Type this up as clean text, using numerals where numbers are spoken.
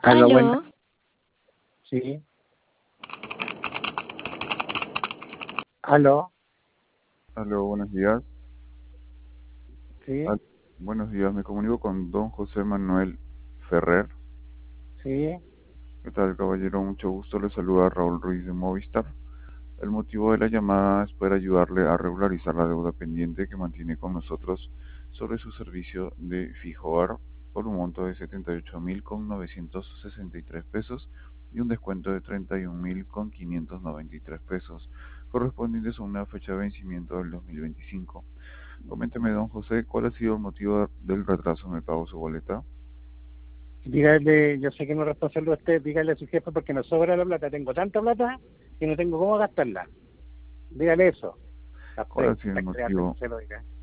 Aló, buenas. Aló, Sí. Aló. Aló, buenos días. Sí. Al- Buenos días, me comunico con don José Manuel Ferrer. Sí. ¿Qué tal, caballero? Mucho gusto, le saluda Raúl Ruiz de Movistar. El motivo de la llamada es para ayudarle a regularizar la deuda pendiente que mantiene con nosotros sobre su servicio de Fijoar por un monto de 78.963 pesos y un descuento de 31.593 pesos, correspondientes a una fecha de vencimiento del 2025. Coménteme, don José, ¿cuál ha sido el motivo del retraso en el pago de su boleta? Dígale, yo sé que no es responsable de usted, dígale a su jefe porque nos sobra la plata. Tengo tanta plata que no tengo cómo gastarla. Dígale eso. ¿Cuál ha Está sido el creando que motivo? se lo diga.